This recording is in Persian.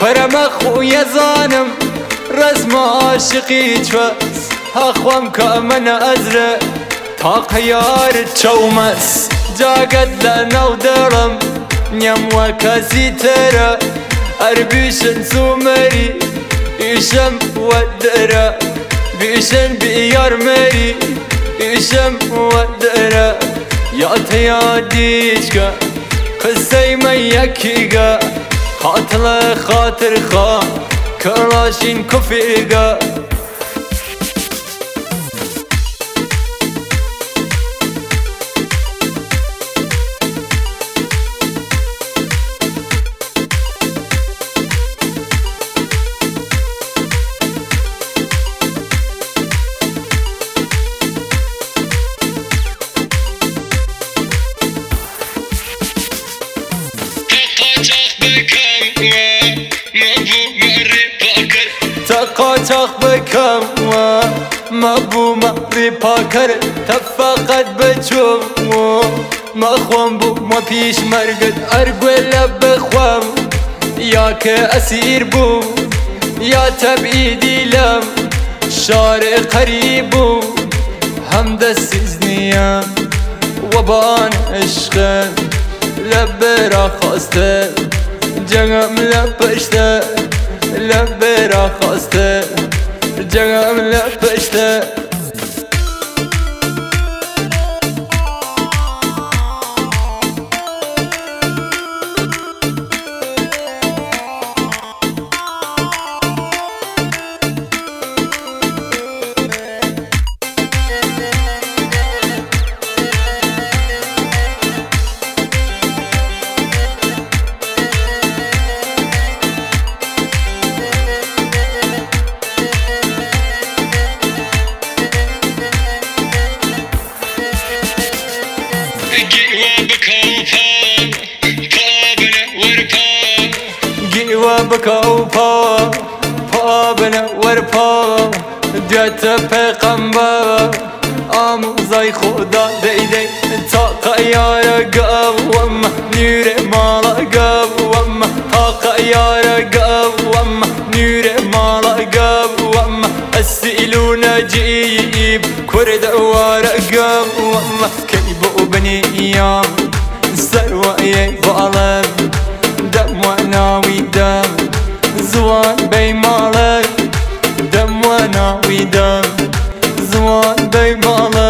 كرم خويا ظانم رزم عاشقي تشوس هخوام كأمن أزرق طاق يار تشومس جاقد لنا ودرم نيم وكاسي ترى أربيشن سومري يشم ودرا بيشن بيار مري يشم ودرا يا تياديشكا قصي ما يكيغا خاطر خاطر خا كراشين كفيغا تقاطق بكم ما بو مقري باكر تفقد بجو ما خوام بو ما پیش مرقد ارقل بخوام يا كأسير بو يا تبعيدي لم شارع قريبو هم دستزنيام وبان عشقا لبرا خواسته جنم لبشته لبرا خواسته جنم لبشته بكوبا بابنا وربا ديت پیغمبر آموزای خدا دیدی تا یار قوام نور مالا قوام تا یار قوام نور مالا قوام السئلو نجيب كرد وار قوام كيبو بني ايام سروي ظالم دم وناوي دم زوان بيمالك دم وناوي دم زوان بيمالك